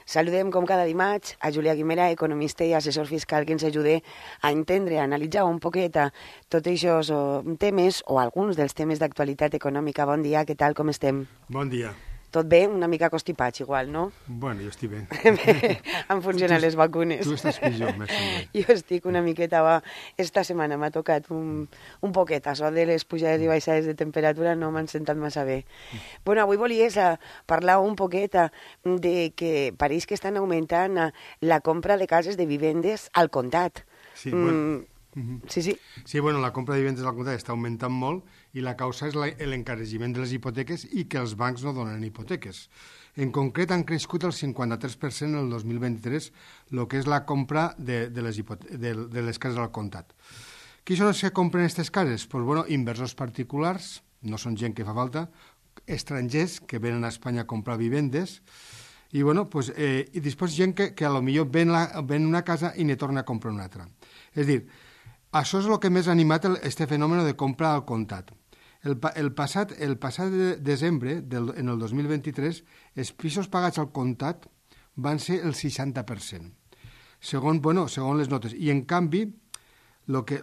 Saludem, com cada dimarts, a Julià Guimera, economista i assessor fiscal, que ens ajuda a entendre, a analitzar un poquet tots aquests temes o alguns dels temes d'actualitat econòmica. Bon dia, què tal, com estem? Bon dia. Tot bé? Una mica constipats, igual, no? Bueno, jo estic bé. Han funcionat les vacunes. Tu estàs pitjor, més o menys. Jo estic una miqueta... Esta setmana m'ha tocat un poquet. Això de les pujades i baixades de temperatura no m'han sentat massa bé. Bueno, avui volies parlar un poquet de que pareix que estan augmentant la compra de cases de vivendes al comptat. Sí, bueno. Sí. Sí, bueno, la compra de vivendes al comptat està augmentant molt i la causa és l'encareixement de les hipoteques i que els bancs no donen hipoteques. En concret, han crescut el 53% el 2023 el que és la compra de les cases al comptat. Qui són els que compren aquestes cases? Pues, bueno, inversors particulars, no són gent que fa falta, estrangers que venen a Espanya a comprar vivendes, i, bueno, pues, i després gent que a lo millor ven una casa i ne torna a comprar una altra. És a dir, això és el que més ha animat este fenomen de compra al comptat. El passat desembre, en el 2023, els pisos pagats al comptat van ser el 60%, segons les notes. I, en canvi, el que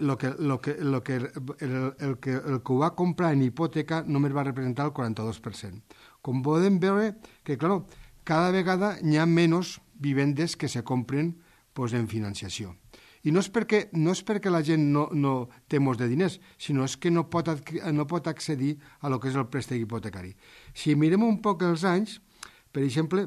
ho va comprar en hipoteca només va representar el 42%. Com podem veure que, clar, cada vegada hi ha menys vivendes que se compren en financiació. I no és perquè la gent no té molts de diners, sinó és que no pot accedir a lo que és el préstec hipotecari. Si mirem un poc els anys, per exemple,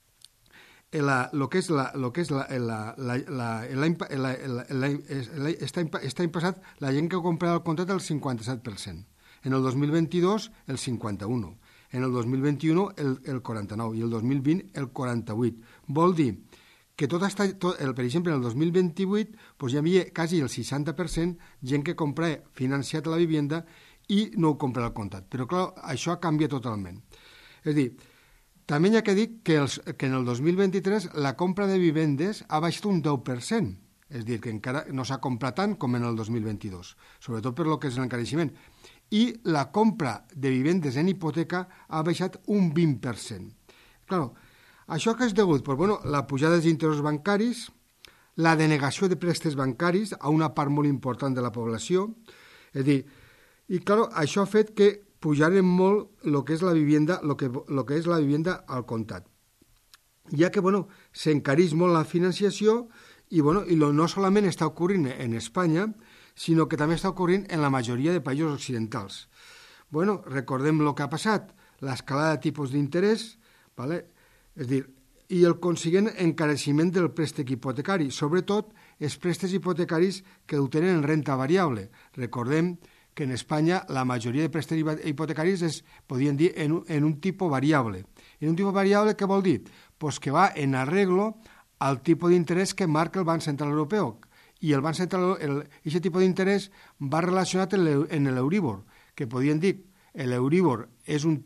l'any passat la gent que comprava al comptat el 57%, en el 2022 el 51%, en el 2021 el 49% i el 2020 el 48%. Vol dir que per exemple, en el 2028 hi havia quasi el 60% gent que comprava financiat la vivenda i no ho compra al comptat. Però, clar, això ha canviat totalment. És a dir, també hi ha que dir que en el 2023 la compra de vivendes ha baixat un 10%. És a dir, que encara no s'ha comprat tant com en el 2022, sobretot per lo que és l'encareixement. I la compra de vivendes en hipoteca ha baixat un 20%. Clar, això que és degut? Pues, bueno, la pujada dels interessos bancaris, la denegació de préstecs bancaris a una part molt important de la població, és a dir, i clar, això ha fet que pujaren molt el que és la vivenda, lo que és la vivenda al comptat. Ja que, bueno, s'encareix molt la financiació i, bueno, no solament està ocorrent en Espanya, sinó que també està ocorrent en la majoria de països occidentals. Bueno, recordem el que ha passat, l'escalada de tipus d'interès, ¿vale? És a dir, i el consiguent encareixement del préstec hipotecari, sobretot els préstecs hipotecaris que ho tenen en renta variable. Recordem que en Espanya la majoria de préstecs hipotecaris podien dir en un tipus variable. En un tipus variable què vol dir? Pues que va en arreglo al tipus d'interès que marca el Banc Central Europeu. I el Banc Central, aquest tipus d'interès va relacionat en l'Euríbor, que podien dir l'Euríbor és un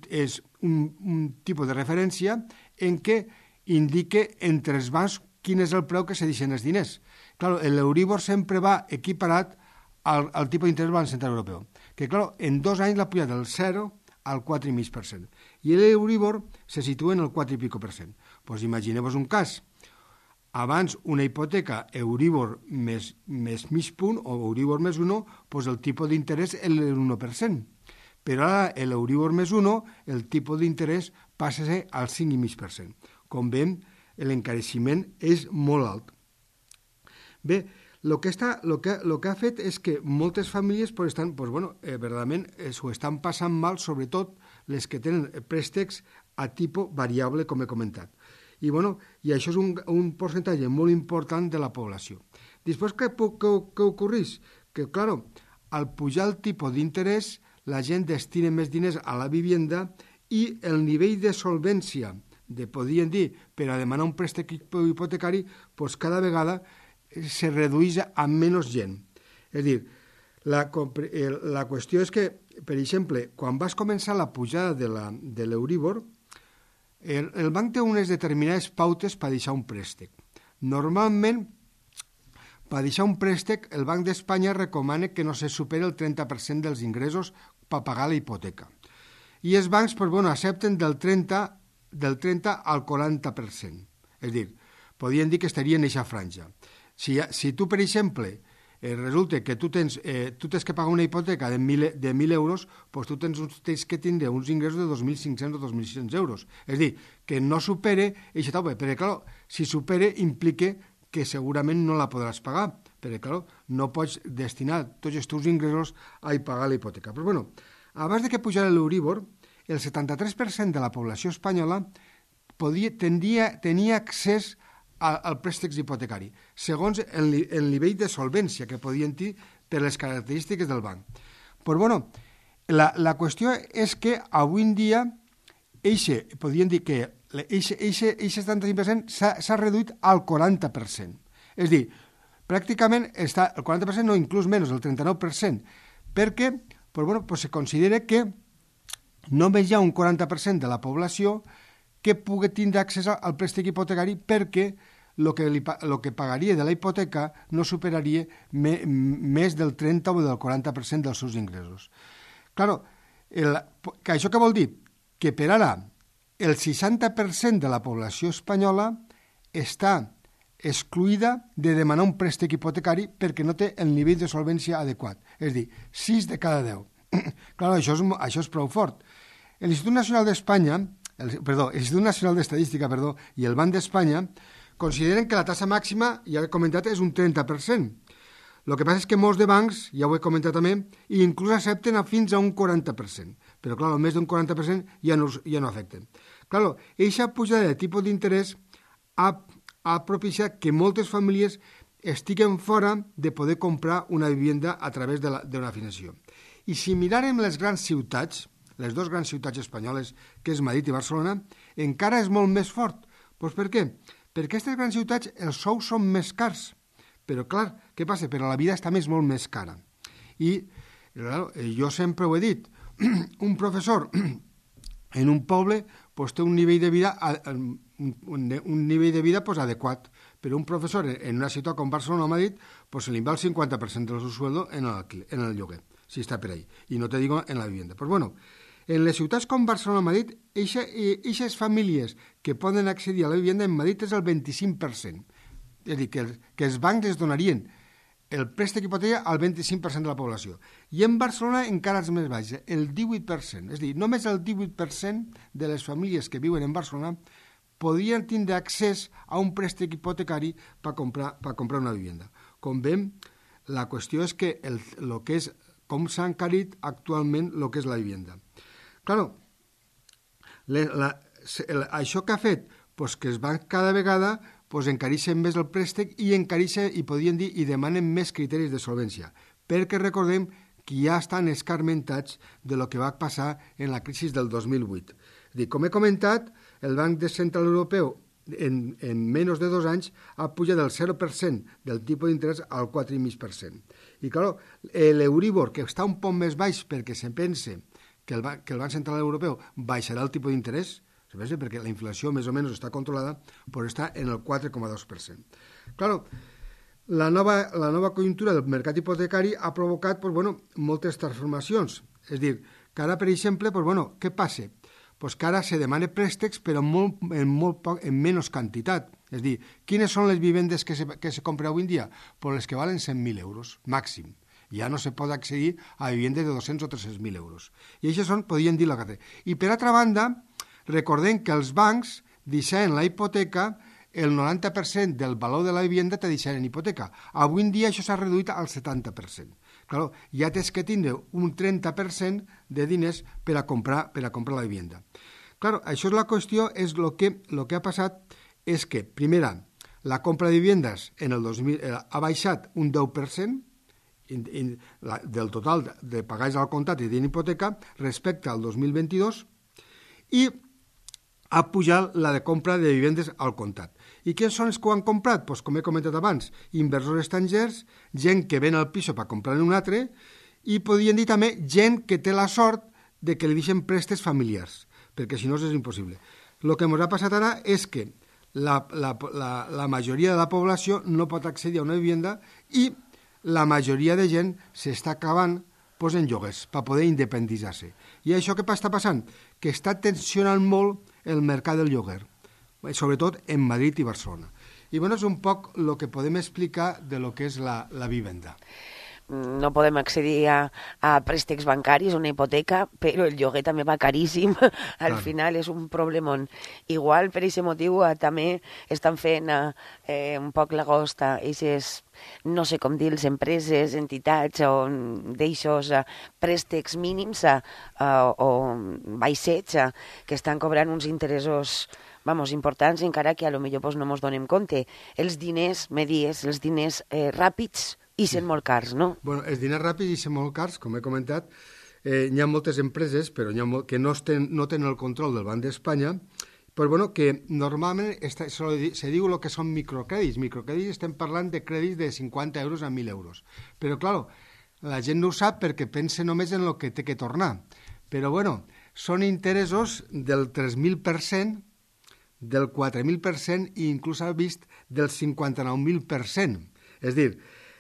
tipus de referència en què indica entre els bancs quin és el preu que se deixen els diners. Clar, l'Euríbor sempre va equiparat al tipus d'interès del Banc Central Europeu, que clar, en 2 anys l'ha pujat del 0 al 4,5%. I l'Euríbor se situa en el 4 i pico %. Doncs imagineu-vos un cas. Abans una hipoteca Euríbor més mig punt o Euríbor més 1, doncs el tipus d'interès és el 1%. Però ara l'Euríbor més 1, el tipus d'interès passa a ser al 5,5%. Com veiem, l'encareixement és molt alt. Bé, el que ha fet és que moltes famílies verdaderament s'ho estan passant mal, sobretot les que tenen préstecs a tipus variable, com he comentat. I això és un percentatge molt important de la població. Després, què ocorreix? Que, clar, al pujar el tipus d'interès, la gent destina més diners a la vivenda i el nivell de solvència, podríem dir, per a demanar un préstec hipotecari, doncs cada vegada se redueix a menys gent. És a dir, la qüestió és que, per exemple, quan vas començar la pujada de l'Euríbor, el banc té unes determinades pautes per deixar un préstec. Normalment, per deixar un préstec, el Banc d'Espanya recomana que no se superi el 30% dels ingressos per pagar la hipoteca. I els bancs accepten del 30 al 40%. És a dir, podríem dir que estaria en aquesta franja. Si tu, per exemple, resulta que tu tens que pagar una hipoteca de 1.000 euros, doncs tu tens que tindre uns ingressos de 2.500 o 2.600 euros. És a dir, que no supere aquesta tauba, perquè, clar, si supere implica que segurament no la podràs pagar, perquè, clar, no pots destinar tots els teus ingressos a pagar la hipoteca. Però, bueno, abans de que pujara l'Euríbor, el 73% de la població espanyola tenia accés al préstec hipotecari, segons el nivell de solvència que podien tenir per les característiques del banc. Però, bueno, la qüestió és que avui en dia podríem dir que aquest 75% s'ha reduït al 40%. És a dir, pràcticament està el 40%, no, inclús menys, el 39%, perquè se considera que només hi ha un 40% de la població que pugui tindre accés al préstec hipotecari perquè el que pagaria de la hipoteca no superaria més del 30 o del 40% dels seus ingressos. Clar, això què vol dir? Que per ara el 60% de la població espanyola està excluïda de demanar un préstec hipotecari perquè no té el nivell de solvència adequat. És a dir, 6 de cada 10. Clar, això és prou fort. L'Institut Nacional d'Estadística i el Banc d'Espanya consideren que la tassa màxima, ja he comentat, és un 30%. El que passa és que molts de bancs, ja ho he comentat també, inclús accepten fins a un 40%. Però, clar, més d'un 40% ja no afecten. Clar, aquesta pujada de tipus d'interès ha propiciat que moltes famílies estiguen fora de poder comprar una vivienda a través d'una financiació. I si mirarem les grans ciutats, les dues grans ciutats espanyoles, que és Madrid i Barcelona, encara és molt més fort. Doncs per què? Perquè aquestes grans ciutats els sous són més cars. Però, clar, què passa? Però la vida està molt més cara. I, clar, jo sempre ho he dit, un professor en un poble té un nivell de vida adequat, però un professor en una ciutat com Barcelona o Madrid se li va el 50% del seu sueldo en el lloguer, si està per ahí, i no te digo en la vivienda. Pues bueno, en les ciutats com Barcelona o Madrid, aquestes famílies que poden accedir a la vivienda en Madrid és el 25%. És a dir, que els bancs les donarien el préstec hipotecari al 25% de la població. I en Barcelona encara és més baix, el 18%. És a dir, només el 18% de les famílies que viuen en Barcelona podrien tindre accés a un préstec hipotecari per comprar una vivienda. Com veiem, la qüestió és que com s'ha encarit actualment el que és la vivienda. Claro, això que ha fet que els bancs cada vegada encareixen més el préstec i podríem dir, i demanen més criteris de solvència, perquè recordem que ja estan escarmentats de lo que va passar en la crisi del 2008. Com he comentat, el Banc Central Europeu en menys de 2 anys ha pujat del 0% del tipus d'interès al 4,5%. I clar, l'Euríbor, que està un poc més baix perquè se pensa que el Banc Central Europeu baixarà el tipus d'interès, perquè la inflació més o menys està controlada, però està en el 4,2%. Clar, la nova conjuntura del mercat hipotecari ha provocat moltes transformacions. És a dir, que ara, per exemple, què passa? Que ara se demana préstecs però en menys quantitat. És a dir, quines són les vivendes que se compren avui en dia? Les que valen 100.000 euros, màxim. Ja no se pot accedir a vivendes de 200 o 300.000 euros. I això podríem dir la que té. I per altra banda, recordem que els bancs deixen la hipoteca, el 90% del valor de la vivienda te deixen en hipoteca. Avui en dia això s'ha reduït al 70%. Clar, ja tens que tindre un 30% de diners per a comprar la vivienda. Clar, això és la qüestió, és el que ha passat és que, primera, la compra de vivendes en el 2000 ha baixat un 10%, del total de pagats al comptat i d'hipoteca respecte al 2022 i ha pujat la de compra de vivendes al comptat. I què són els que ho han comprat? Com he comentat abans, inversors estrangers, gent que ven el pis per comprar un altre i podríem dir també gent que té la sort de que li deixen préstecs familiars, perquè si no és impossible. El que ens ha passat ara és que la majoria de la població no pot accedir a una vivienda i la majoria de gent s'està acabant en lloguers per poder independitzar-se. I això què està passant? Que està tensionant molt el mercat del lloguer. sobretot en Madrid i Barcelona. I bueno, és un poc el que podem explicar de lo que és la vivenda. No podem accedir a préstecs bancaris, una hipoteca, però el lloguer també va caríssim. Al final és un problemon. Igual, per aquest motiu, també estan fent un poc l'agost a aquestes, no sé com dir, empreses, entitats o d'eixos préstecs mínims o baixets que estan cobrant uns interessos importants, encara que a lo millor no mos donem compte. Els diners, els diners ràpids, i sent molt cars, no? Bueno, els diners ràpids i sent molt cars, com he comentat, hi ha moltes empreses però que no tenen el control del Banc d'Espanya, però bueno, que normalment se diu el que són microcrèdits. Microcrèdits estem parlant de crèdits de 50 euros a 1.000 euros. Però, clar, la gent no ho sap perquè pensa només en el que té que tornar. Però, bueno, són interessos del 3.000%, del 4.000% i inclús ha vist del 59.000%. És dir,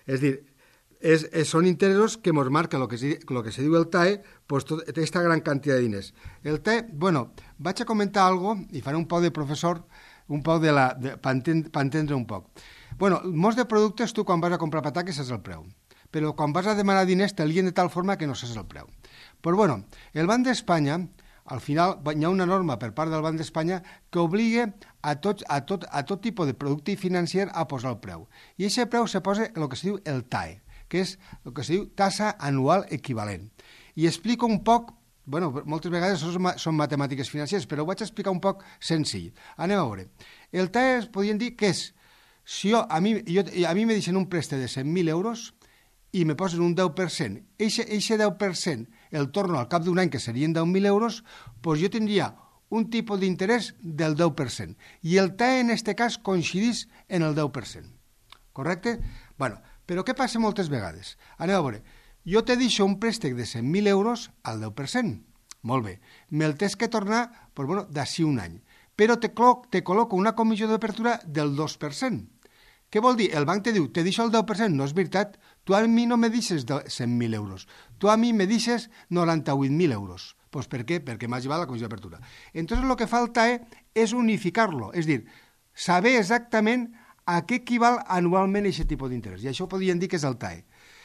són interessos que ens marca el que se diu el TAE, pues té aquesta gran quantitat de diners. El TAE, bueno, vaig a comentar algo i faré un poc de professor, un poc per entendre un poc. Bueno, molts de productes tu quan vas a comprar pataques saps el preu, però quan vas a demanar diners te lien de tal forma que no saps el preu. Però bueno, el Banc d'Espanya, al final hi ha una norma per part del Banc d'Espanya que obliga a tot tipus de producte financer a posar el preu. I aquest preu se posa el que se diu el TAE, que és el que se diu tassa anual equivalent. I explico un poc, bueno, moltes vegades són matemàtiques financeres, però ho vaig explicar un poc senzill. Anem a veure. El TAE podríem dir que és, si a mi me deixen un préstec de 100.000 euros i me posen un 10%, eixe 10% el torno al cap d'un any, que serien 10.000 euros, doncs jo tindria un tipus d'interès del 10%. I el TAE, en aquest cas, coincidís en el 10%. Correcte? Bueno, però què passa moltes vegades? Anem a veure. Jo te deixo un préstec de 100.000 euros al 10%. Molt bé. Me'l tens que tornar, doncs, bueno, d'ací un any. Però te col·loco una comissió d'apertura del 2%. Què vol dir? El banc te diu, te deixo el 10%, no és veritat, tu a mi no me deixes 100.000 euros, tu a mi me deixes 98.000 euros. Pues per què? Perquè m'has llevat la comissió d'apertura. Entonces lo que fa el TAE és unificar-lo, és dir, saber exactament a què equival anualment aquest tipus d'interès, i això podríem dir que és el TAE.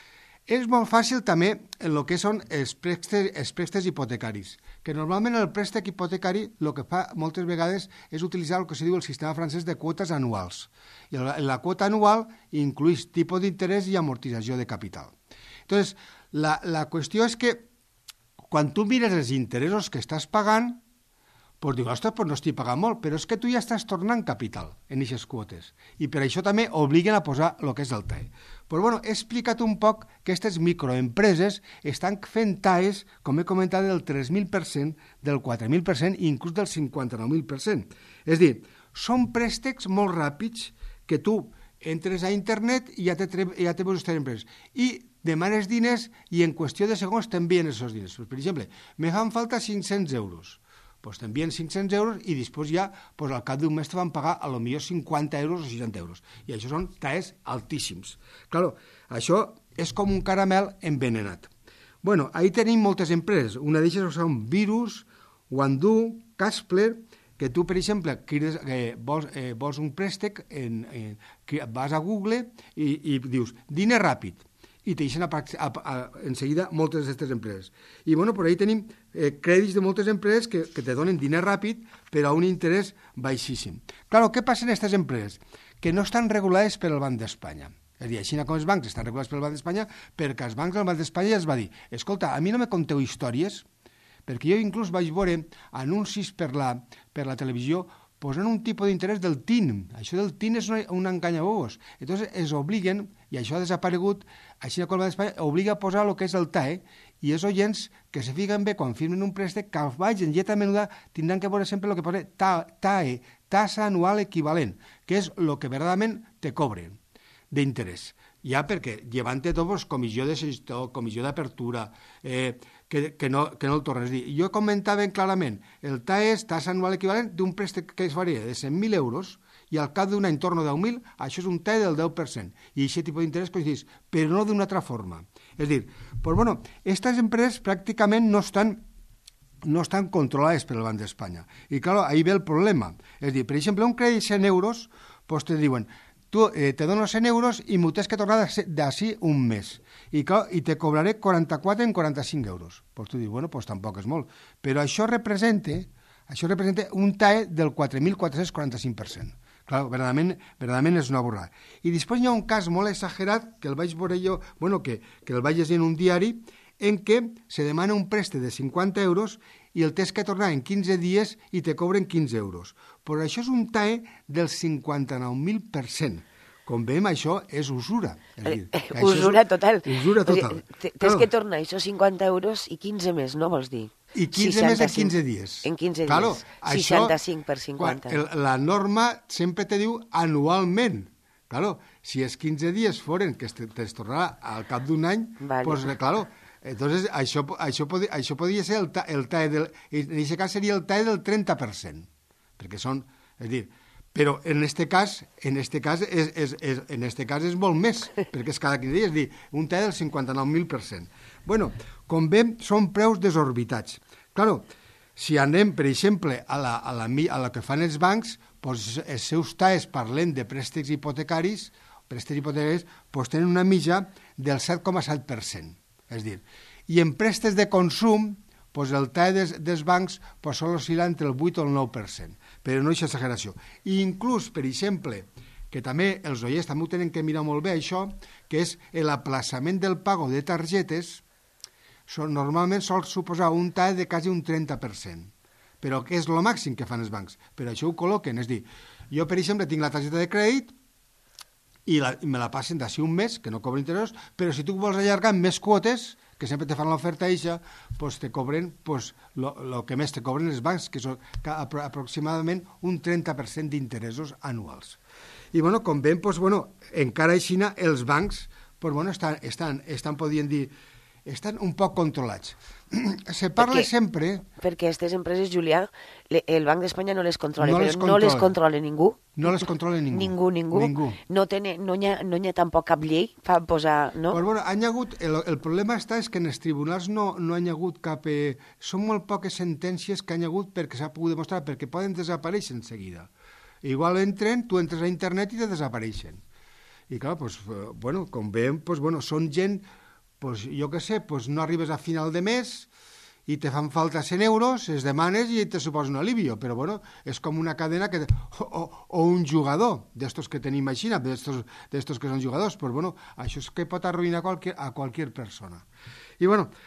És molt fàcil també en el que són els préstecs hipotecaris, que normalment el préstec hipotecari el que fa moltes vegades és utilitzar el que se diu el sistema francès de quotes anuals. I la quota anual inclueix tipus d'interès i amortització de capital. Entonces, la qüestió és que quan tu mires els interessos que estàs pagant, doncs dius, ostres, no estic pagant molt, però és que tu ja estàs tornant capital en aquestes quotes. I per això també obliguen a posar el que és el TAE. Però bueno, he explicat un poc que aquestes microempreses estan fent TAEs, com he comentat, del 3.000%, del 4.000% i inclús del 59.000%. És a dir, són préstecs molt ràpids que tu entres a internet i ja te veus aquestes empreses. I demanes diners i en qüestió de segons t'envien aquests diners. Per exemple, me fan falta 500 euros. Doncs t'envien 500 euros i després ja al cap d'un mes te van pagar a lo millor 50 euros o 60 euros. I això són TAEs altíssims. Claro, això és com un caramel envenenat. Bueno, ahí tenim moltes empreses. Una d'elles són Virus, Wandoo, Cashflow, que tu, per exemple, vols un préstec, vas a Google i dius diner ràpid. I te deixen en seguida moltes d'aquestes empreses. I bueno, per ahí tenim crèdits de moltes empreses que te donen diner ràpid però a un interès baixíssim. Clar, què passa en aquestes empreses? Que no estan regulades per el Banc d'Espanya. És a dir, així com els bancs estan regulats pel Banc d'Espanya, perquè els bancs del Banc d'Espanya ja es va dir, escolta, a mi no me conteu històries, perquè jo inclús vaig veure anuncis per la televisió posant un tipus d'interès del TIN. Això del TIN és un enganyabobos. Entonces es obliguen, i això ha desaparegut, així com el Banc d'Espanya obliga a posar el que és el TAE, i els oients que se fiquen bé quan firmen un préstec, que al baix en lletra menuda tindran que veure sempre el que posa TAE, tassa anual equivalent, que és el que verdaderament te cobren d'interès. Ja perquè llevant-te tot, comissió de gestió, comissió d'apertura, que no el tornes a dir. Jo comentava clarament, el TAE és tassa anual equivalent d'un préstec que es faria de 100.000 euros i al cap d'un any torno 10.000, això és un TAE del 10%. I aquest tipus d'interès coincideix, però no d'una altra forma. És a dir, doncs bueno, aquestes empreses pràcticament no estan no estan controlades per el Banc d'Espanya. I, clar, ahí ve el problema. És a dir, per exemple, un crèdit 100 euros, pues te diuen, tu te dono 100 euros i m'ho tens que tornar d'ací un mes. I, clar, i te cobraré 44 en 45 euros. Pues tu dius, bueno, pues tampoc és molt. Però això representa un TAE del 4.445%. Clar, verdaderament és una borrada. I després hi ha un cas molt exagerat, que el vaig veure jo, bueno, que el vaig llegir en un diari, en què se demana un préstec de 50 euros i el tens que tornar en 15 dies i te cobren 15 euros. Però això és un TAE del 59.000%. Com veiem, això és usura. Usura total. Usura total. Tens que tornar això 50 euros i 15 més, no vols dir? I 15 més en 15 dies. En 15 dies. Claro, 65 per 50. La norma sempre te diu anualment. Claro, si els 15 dies foren que te'ls tornarà al cap d'un any, vale. Pues claro, entonces això podria ser el TAE en aquest cas seria el TAE del 30%, perquè són, és dir, però en este cas és molt més, perquè és cada 15 dies, és dir, un TAE del 59.000%. Bueno, com veiem, són preus desorbitats. Claro, si anem, per exemple, a la que fan els bancs, doncs els seus TAEs, parlem de préstecs hipotecaris, doncs tenen una mitja del 7,7%. És dir, i en préstecs de consum, doncs el TAE dels bancs sol oscil·lar entre el 8 o el 9%, però no és exageració. I inclús, per exemple, que també els oients també ho tenen que mirar molt bé, això, que és l'aplaçament del pago de targetes, normalment sol suposar un TAE de quasi un 30%, però que és el màxim que fan els bancs. Però això ho col·loquen, és dir, jo, per exemple, tinc la targeta de crèdit i me la passen d'ací un mes, que no cobren interessos, però si tu vols allargar més quotes, que sempre te fan l'oferta eixa, doncs te cobren el que més te cobren els bancs, que són aproximadament un 30% d'interessos anuals. I, bueno, com veiem, encara així els bancs estan podien dir, estan un poc controlats. Se parla sempre... Perquè aquestes empreses, Julià, el Banc d'Espanya no les controla, no les controla ningú. No les controla ningú. Ningú. No hi ha tampoc cap llei per posar... No? Pues bueno, el problema és que en els tribunals no hi ha hagut cap... Són molt poques sentències que hi ha hagut perquè s'ha pogut demostrar, perquè poden desaparèixer en seguida. Igual tu entres a internet i te desapareixen. I clar, com veiem, són gent... jo què sé, no arribes a final de mes i te fan falta 100 euros, es demanes i te suposa un alivio, però és com una cadena o un jugador d'estos que tenim així, d'estos que són jugadors, això és que pot arruïnar a qualsevol persona. I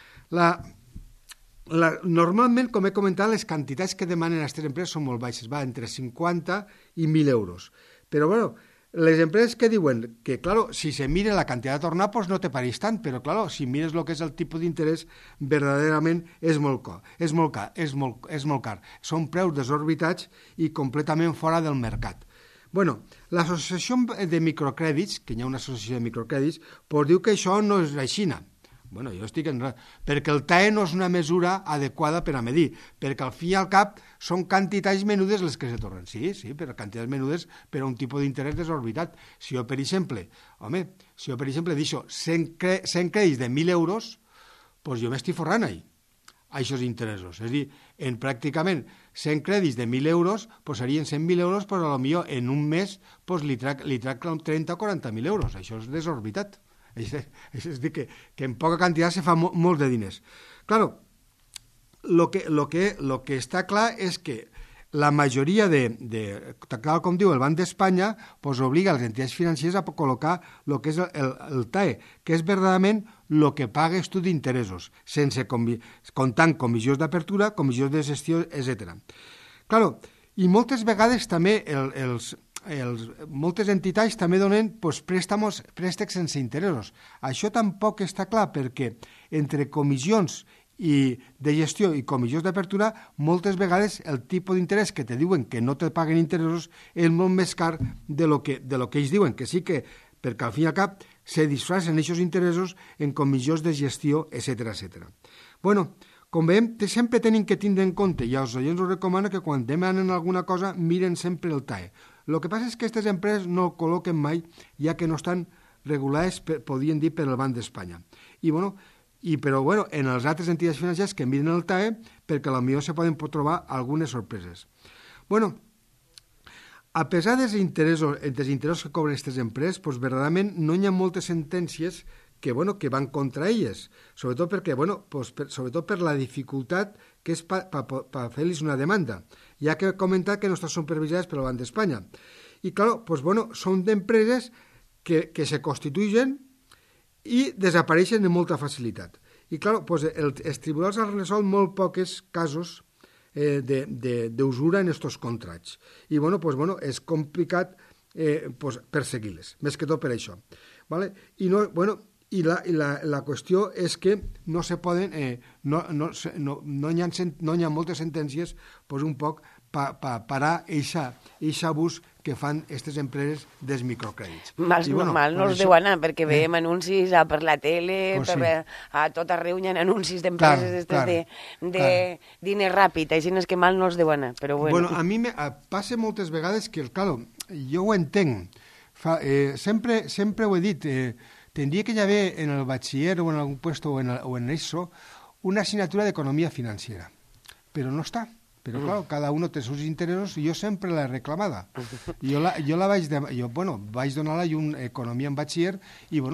normalment, com he comentat, les quantitats que demanen aquestes empreses són molt baixes, va entre 50 i 1.000 euros, però les empreses que diuen que, claro, si se mira la quantitat a tornar, pues no te pareix tant, però, claro, si mires el que és el tipus d'interès, verdaderament és molt car. Són preus desorbitats i completament fora del mercat. L'associació de microcrèdits, que hi ha una associació de microcrèdits, pues diu que això no és aixina. Jo estic en res, perquè el TAE no és una mesura adequada per a medir, perquè al fi i al cap són quantitats menudes les que se tornen. Sí, però quantitats menudes per a un tipus d'interès desorbitat. Si jo, per exemple, deixo 100 crèdits de 1.000 euros, doncs jo m'estic forrant ahí, a aquests interessos. És a dir, en pràcticament 100 crèdits de 1.000 euros, doncs serien 100.000 euros, però potser en un mes li trac 30 o 40.000 euros. Això és desorbitat. És a dir, que en poca quantitat se fa molt de diners. Claro, lo que està clar és que la majoria tal com diu el Banc d'Espanya, obliga les entitats financeres a col·locar el que és el TAE, que és verdaderament el que pagues tu d'interessos, comptant comissions d'apertura, comissions de gestió, etc. Claro, i moltes vegades també moltes entitats també donen préstecs sense interessos. Això tampoc està clar perquè entre comissions de gestió i comissions d'apertura moltes vegades el tipus d'interès que te diuen que no te paguen interessos és molt més car de lo que ells diuen, que sí que perquè al fin i al cap se disfracen aquests interessos en comissions de gestió, etc. Com veiem, sempre tenim que tindre en compte, i als oients us recomano que quan demanen alguna cosa miren sempre el TAE. El que passa és que aquestes empreses no el col·loquen mai, ja que no estan regulades, podríem dir, per el Banc d'Espanya. I, Però bueno, en les altres entitats financeres que miren el TAE, perquè potser se poden trobar algunes sorpreses. Bueno, a pesar dels interessos que cobren aquestes empreses, doncs verdaderament no hi ha moltes sentències que van contra elles, sobretot perquè, sobretot per la dificultat que és per fer-los una demanda, ja que he comentat que no estan supervisades per la Banc d'Espanya. I, clar, són d'empreses que se constitueixen i desapareixen amb molta facilitat. I, clar, els tribunals han resolt molt pocs casos d'usura en aquests contrats. I, és complicat perseguir-les, més que tot per això. ¿Vale? I la qüestió és que no se poden, no hi ha moltes sentències un poc per parar aquest abús que fan aquestes empreses dels microcrèdits. Mal no els deu anar, perquè veiem anuncis per la tele, a tot arreu hi ha anuncis d'empreses de diner ràpid, així és que mal no els deu anar, però bueno. A mi passa moltes vegades que, clar, jo ho entenc, sempre ho he dit, tindria que hi haver en el batxiller o en algun puesto o en ESO una assignatura d'economia financera, però no està. Però, clar, cada un té els seus interessos i jo sempre l'he reclamada. Jo vaig donar la llum economia en batxiller i,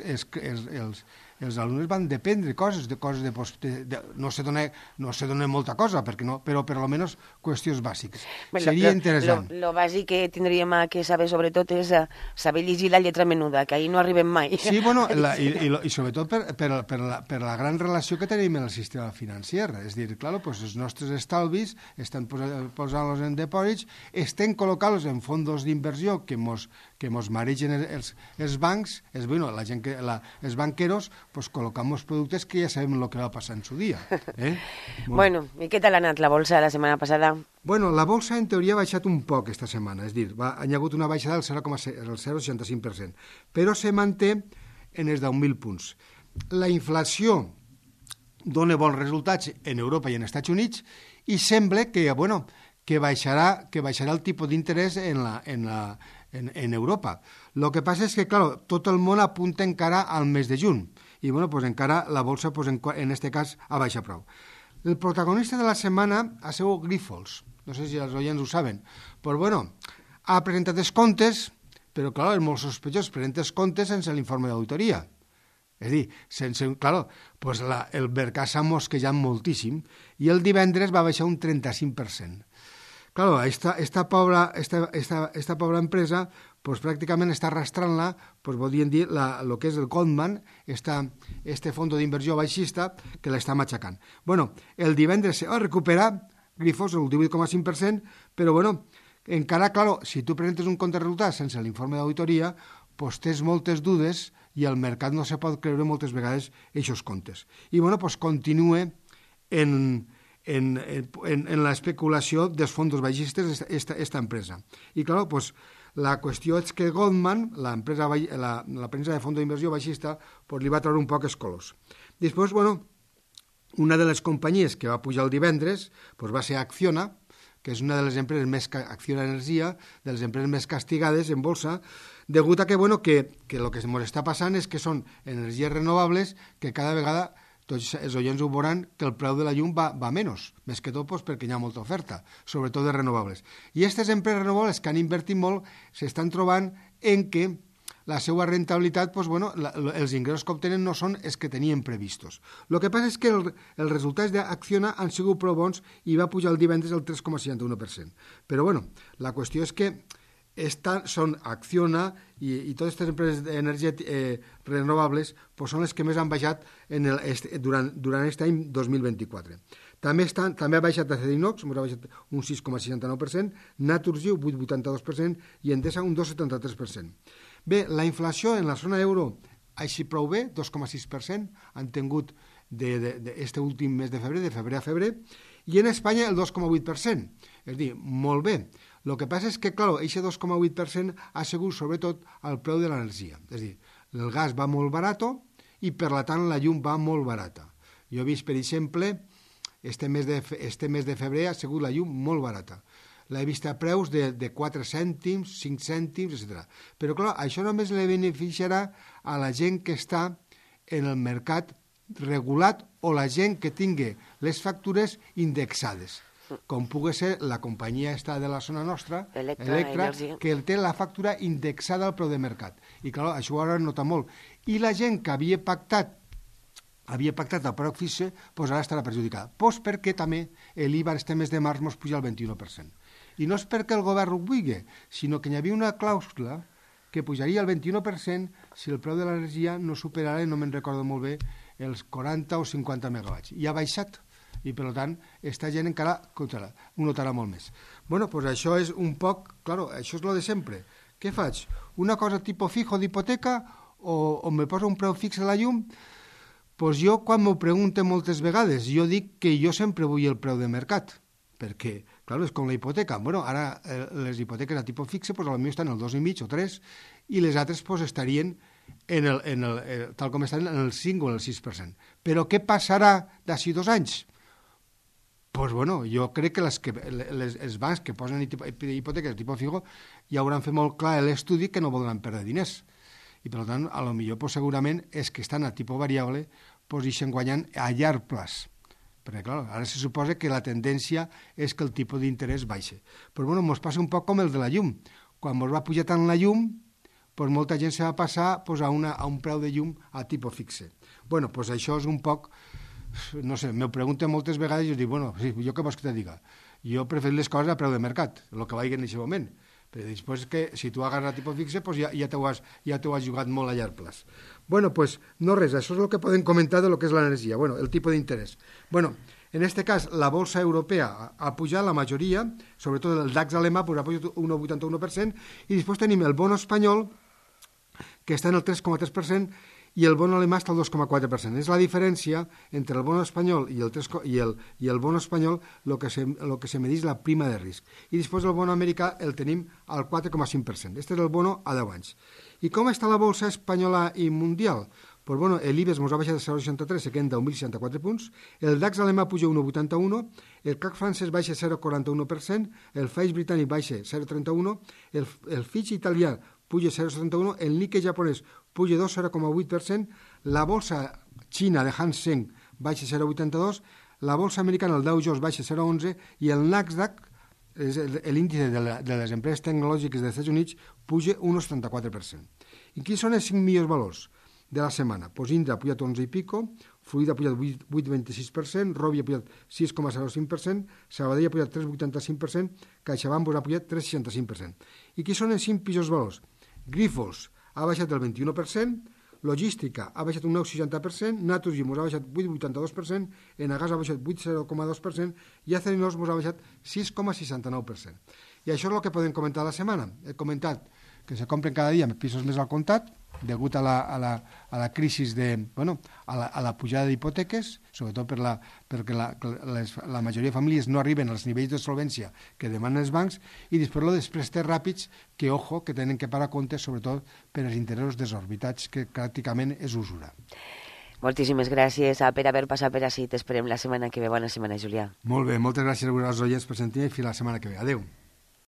els alumnes van dependre coses no se dona molta cosa, però per almenys qüestions bàsiques. Seria interessant. Lo bàsic que tindríem que saber, sobretot, és saber llegir la lletra menuda, que ahir no arribem mai. Sí, i sobretot per la gran relació que tenim en el sistema financer. És a dir, clar, els nostres estalvis estan posant-los en depòsits, estem col·locant-los en fons d'inversió que mos maregen els bancs, la gent els banqueros, col·locamos productes que ja sabem el que va passar en su dia. Bueno, i què tal ha anat la bolsa la setmana passada? Bueno, la bolsa en teoria ha baixat un poc aquesta setmana, és a dir, hi ha hagut una baixada del 0,65%, però se manté en els 10.000 punts. La inflació dona bons resultats en Europa i en Estats Units i sembla que baixarà el tipus d'interès en Europa. El que passa és que, clar, tot el món apunta encara al mes de juny i, encara la bolsa, en aquest cas, ha baixat prou. El protagonista de la setmana ha sigut Grifols. No sé si els oients ho saben. Però, ha presentat els comptes, però, clar, és molt sospitós, presenta els comptes sense l'informe d'auditoria. És a dir, el mercat s'ha mosquejat moltíssim i el divendres va baixar un 35%. Claro, esta pobra empresa, pràcticament està arrastrant-la, podríem dir, el que és el Goldman, este fons d'inversió baixista, que l'està matxacant. Bueno, el divendres se va recuperar, Grifols, el 18,5%, però, encara, claro, si tu presentes un compte de resultats sense l'informe d'auditoria, tens moltes dudes i el mercat no se pot creure moltes vegades aquests comptes. I, continua en l'especulació dels fons baixistes esta empresa. I, clar, la qüestió és que Goldman, l'empresa de fons d'inversió baixista, li va treure un poc els colors. Després, una de les companyies que va pujar el divendres va ser Acciona, que és una de les empreses més, Acciona Energia, de les empreses més castigades en bolsa, degut a que el que ens està passant és que són energies renovables que cada vegada tots els oients ho veuran que el preu de la llum va menys, més que tot perquè hi ha molta oferta, sobretot de renovables. I aquestes empreses renovables que han invertit molt s'estan trobant en que la seva rentabilitat, els ingressos que obtenen no són els que tenien previstos. El que passa és que els resultats d'Acciona han sigut prou bons i va pujar el divendres el 3,61%. Però, la qüestió és que són Acciona i totes aquestes empreses d'energia renovables són les que més han baixat durant aquest any 2024. També ha baixat Acerinox, ha baixat un 6,69%, Naturgy un 8,82% i Endesa un 2,73%. Bé, la inflació en la zona euro així prou bé, 2,6%, han tingut d'aquest últim mes de febrer a febrer, i en Espanya el 2,8%, és a dir, molt bé. El que passa és que, clar, aquest 2,8% ha sigut sobretot el preu de l'energia. És a dir, el gas va molt barat i, per tant, la llum va molt barata. Jo he vist, per exemple, este mes de febrer ha sigut la llum molt barata. L'he vist a preus de 4 cèntims, 5 cèntims, etc. Però, clar, això només li beneficiarà a la gent que està en el mercat regulat o la gent que tingui les factures indexades, com pugui ser la companyia esta de la zona nostra, Electra, que té la factura indexada al preu de mercat. I clar, això ara nota molt. I la gent que havia pactat el preu fixe, doncs ara estarà perjudicada. Doncs perquè també l'IVA este mes de març ens puja al 21%. I no és perquè el govern ho vulgui, sinó que hi havia una clàusula que pujaria al 21% si el preu de l'energia no superara, no me'n recordo molt bé, els 40 o 50 megawatts. I ha baixat. I, per tant, aquesta gent encara ho notarà molt més. Bueno, doncs això és un poc... Claro, això és lo de sempre. Què faig? Una cosa tipus fijo d'hipoteca o me poso un preu fix a la llum? Doncs jo, quan m'ho pregunten moltes vegades, jo dic que jo sempre vull el preu de mercat, perquè, clar, és com la hipoteca. Bueno, ara les hipoteques a tipus fixe, doncs potser estan al 2,5 o 3, i les altres doncs estarien tal com estan en el 5 o el 6%. Però què passarà d'ací 2 anys? Doncs, bueno, jo crec que els bancs que posen hipoteques de tipus fijo ja hauran fet molt clar l'estudi que no voldran perdre diners. I, per tant, a lo millor, pues, segurament, és que estan a tipus variable, pues, ixen guanyant a llarg plaç. Perquè, clar, ara se suposa que la tendència és que el tipus d'interès baixa. Però, bueno, ens passa un poc com el de la llum. Quan ens va pujar tant la llum, pues, molta gent se va passar pues, a un preu de llum a tipus fixe. Bueno, pues això és un poc... No sé, m'ho pregunten moltes vegades i jo dic, bueno, sí, jo què vols que te diga? Jo prefereixo les coses a preu de mercat, el que vagi en aquest moment. Però després que si tu agarres a tipus fixe, pues ja t'ho has jugat molt a llarg plaç. Bueno, pues no res, això és el que podem comentar de lo que és l'energia, bueno, el tipus d'interès. Bueno, en este cas, la bolsa europea ha pujat la majoria, sobretot el DAX alemà, pues, ha pujat un 81%, i després tenim el bono espanyol, que està en el 3,3%, i el bono alemà està al 2,4%. És la diferència entre el bono espanyol i el bono espanyol el que se medeix la prima de risc. I després el bono americà el tenim al 4,5%. Este és el bono a 10 anys. I com està la bolsa espanyola i mundial? Pues bueno, l'IBEX ens ha baixat de 0,63, se queden 10.064 punts, el DAX alemà puja 1,81, el CAC francès baixa 0,41%, el FTSE britànic baixa 0,31%, el Fitch italià puja 0,71%, el Nikkei japonès puja 0,8%, la bolsa xina de Hang Seng baixa 0,82%, la bolsa americana, el Dow Jones, baixa 0,11% i el Nasdaq, l'índice de les empreses tecnològiques dels Estats Units, puja 1,74%. I quins són els 5 millors valors de la setmana? Pues Indra ha pujat 11 i pico, Fluida ha pujat 8,26%, Robi ha pujat 6,05%, Sabadell ha pujat 3,85%, CaixaBank ha pujat 3,65%. I qui són els 5 pitjors valors? Grifols ha baixat el 21%, Logística ha baixat un 9,60%, Naturgy ha baixat 8,82%, Enagas ha baixat 8,02% i Acerinox ha baixat 6,69%. I això és el que podem comentar la setmana. He comentat que se compren cada dia pisos més al comptat, degut a la crisi a la pujada d'hipoteques, sobretot perquè la majoria de famílies no arriben als nivells de solvència que demanen els bancs, i després els préstecs ràpids que, ojo, que tenen que parar compte, sobretot per als interessos desorbitats, que pràcticament és usura. Moltíssimes gràcies per haver passat per ací. T'esperem la setmana que ve. Bona setmana, Julià. Molt bé, moltes gràcies a vosaltres, oients, per sentir, i fins la setmana que ve. Adéu.